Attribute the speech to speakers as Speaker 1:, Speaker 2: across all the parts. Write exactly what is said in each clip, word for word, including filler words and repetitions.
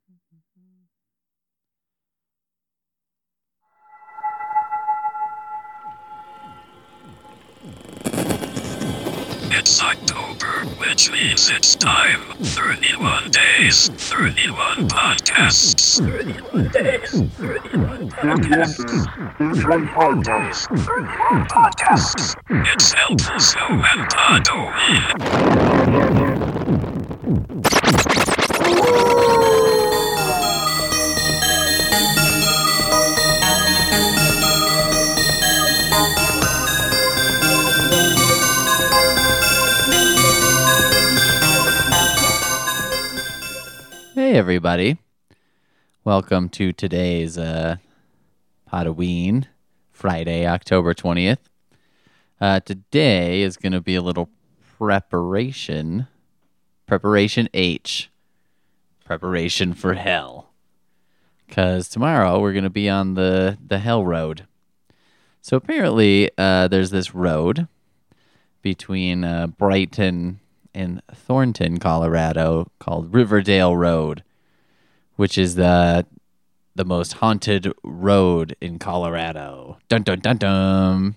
Speaker 1: It's October, which means it's time. thirty-one days, thirty-one podcasts. thirty-one days, thirty-one podcasts. thirty-one podcasts. thirty-one podcasts. It's helpful so and
Speaker 2: Hey everybody, welcome to today's uh, Podoween, Friday, October twentieth. Uh, today is going to be a little preparation, preparation H, preparation for hell. Because tomorrow we're going to be on the, the hell road. So apparently uh, there's this road between uh, Brighton in Thornton, Colorado, called Riverdale Road, which is the the most haunted road in Colorado. Dun dun dun dun.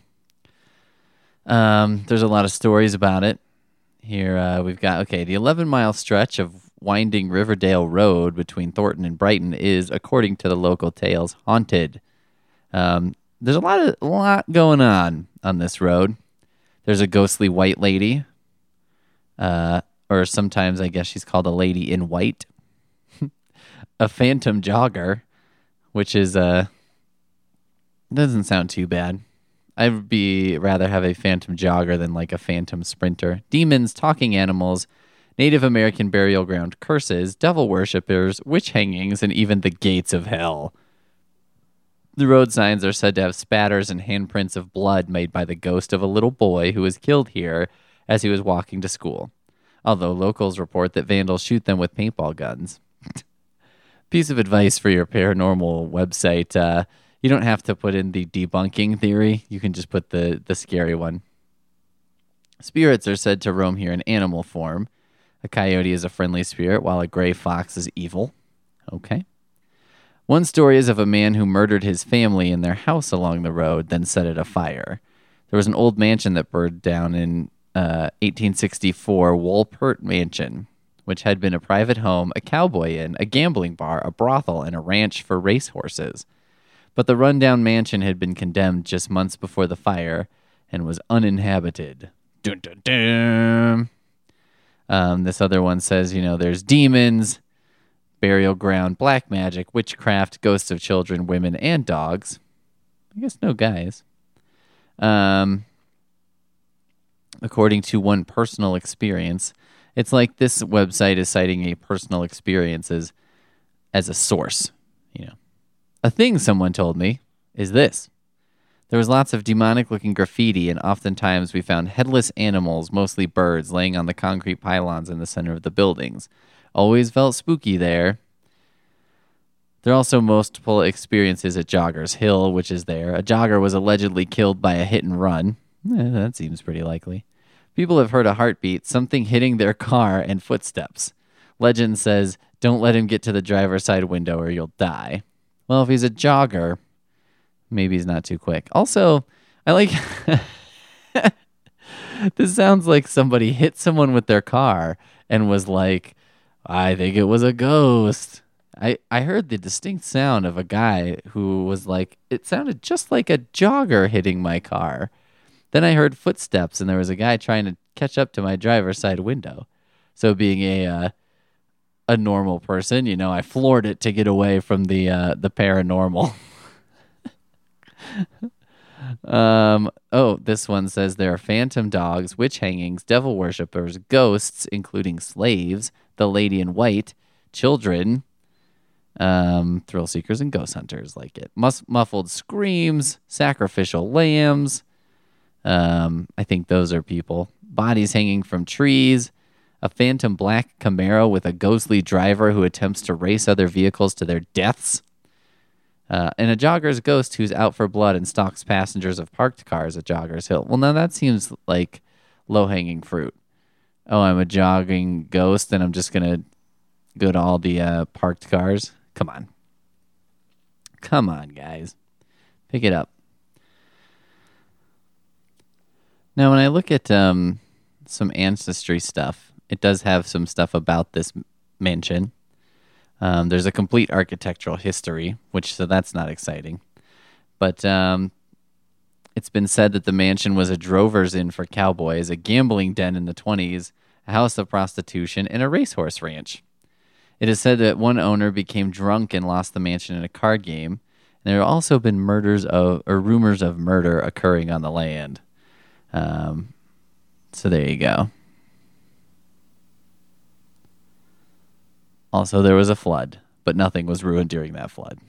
Speaker 2: Um, there's a lot of stories about it. Here uh, we've got okay, the eleven mile stretch of winding Riverdale Road between Thornton and Brighton is, according to the local tales, haunted. Um, there's a lot of a lot going on on this road. There's a ghostly white lady. Uh, or sometimes I guess she's called a lady in white. A phantom jogger, which is, uh, doesn't sound too bad. I'd be rather have a phantom jogger than like a phantom sprinter. Demons, talking animals, Native American burial ground curses, devil worshippers, witch hangings, and even the gates of hell. The road signs are said to have spatters and handprints of blood made by the ghost of a little boy who was killed here as he was walking to school, although locals report that vandals shoot them with paintball guns. Piece of advice for your paranormal website, uh, you don't have to put in the debunking theory, you can just put the, the scary one. Spirits are said to roam here in animal form. A coyote is a friendly spirit, while a gray fox is evil. Okay. One story is of a man who murdered his family in their house along the road, then set it afire. There was an old mansion that burned down in Uh, eighteen sixty-four Wolpert Mansion, which had been a private home, a cowboy inn, a gambling bar, a brothel, and a ranch for racehorses. But the rundown mansion had been condemned just months before the fire and was uninhabited. Dun, dun, dun. Um, this other one says, you know, there's demons, burial ground, black magic, witchcraft, ghosts of children, women, and dogs. I guess no guys. Um... According to one personal experience, it's like this website is citing a personal experience as, as a source. You know, a thing someone told me is this. There was lots of demonic-looking graffiti, and oftentimes we found headless animals, mostly birds, laying on the concrete pylons in the center of the buildings. Always felt spooky there. There are also multiple experiences at Joggers Hill, which is there. A jogger was allegedly killed by a hit and run. Eh, that seems pretty likely. People have heard a heartbeat, something hitting their car, and footsteps. Legend says, don't let him get to the driver's side window or you'll die. Well, if he's a jogger, maybe he's not too quick. Also, I like... This sounds like somebody hit someone with their car and was like, I think it was a ghost. I, I heard the distinct sound of a guy who was like, it sounded just like a jogger hitting my car. Then I heard footsteps, and there was a guy trying to catch up to my driver's side window. So being a uh, a normal person, you know, I floored it to get away from the uh, the paranormal. um. Oh, this one says there are phantom dogs, witch hangings, devil worshippers, ghosts, including slaves, the lady in white, children, um, thrill seekers, and ghost hunters like it. Mus- muffled screams, sacrificial lambs. Um, I think those are people. Bodies hanging from trees. A phantom black Camaro with a ghostly driver who attempts to race other vehicles to their deaths. Uh, and a jogger's ghost who's out for blood and stalks passengers of parked cars at Joggers Hill. Well, now that seems like low-hanging fruit. Oh, I'm a jogging ghost, and I'm just going to go to all the uh, parked cars. Come on. Come on, guys. Pick it up. Now, when I look at um, some ancestry stuff, it does have some stuff about this mansion. Um, there's a complete architectural history, which so that's not exciting. But um, it's been said that the mansion was a drover's inn for cowboys, a gambling den in the twenties, a house of prostitution, and a racehorse ranch. It is said that one owner became drunk and lost the mansion in a card game. And there have also been murders of or rumors of murder occurring on the land. Um, so there you go. Also, there was a flood, but nothing was ruined during that flood.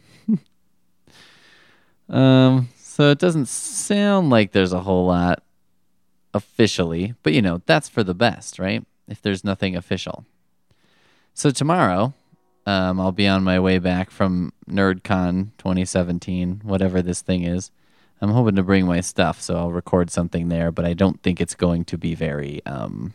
Speaker 2: um, so it doesn't sound like there's a whole lot officially, but you know, that's for the best, right? If there's nothing official. So tomorrow, um, I'll be on my way back from NerdCon twenty seventeen, whatever this thing is. I'm hoping to bring my stuff, so I'll record something there, but I don't think it's going to be very um,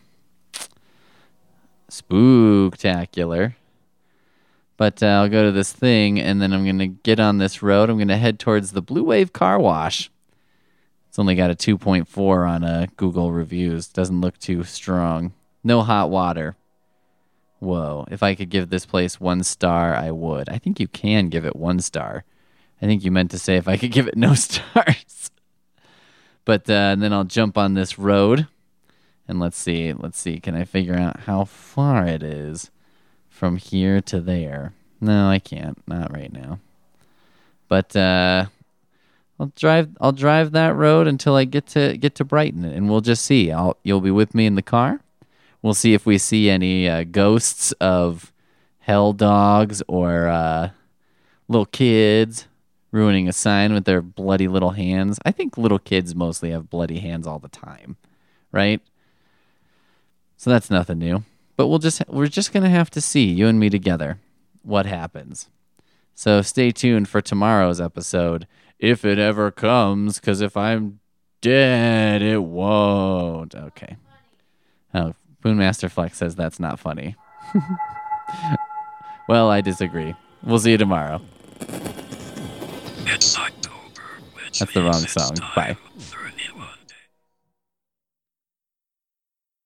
Speaker 2: spooktacular. But uh, I'll go to this thing, and then I'm going to get on this road. I'm going to head towards the Blue Wave Car Wash. It's only got a two point four on uh, Google reviews. Doesn't look too strong. No hot water. Whoa. If I could give this place one star, I would. I think you can give it one star. I think you meant to say if I could give it no stars. But uh, and then I'll jump on this road. And let's see. Let's see. Can I figure out how far it is from here to there? No, I can't. Not right now. But uh, I'll drive I'll drive that road until I get to get to Brighton, and we'll just see. I'll you'll be with me in the car. We'll see if we see any uh, ghosts of hell dogs or uh, little kids ruining a sign with their bloody little hands. I think little kids mostly have bloody hands all the time, right? So that's nothing new. But we'll just we're just gonna have to see, you and me together, what happens. So stay tuned for tomorrow's episode, if it ever comes, because if I'm dead, it won't. Okay. Oh, Boonmaster Flex says that's not funny. Well, I disagree. We'll see you tomorrow.
Speaker 1: It's October, which
Speaker 2: That's the wrong
Speaker 1: means it's
Speaker 2: song.
Speaker 1: time
Speaker 2: Bye.
Speaker 1: for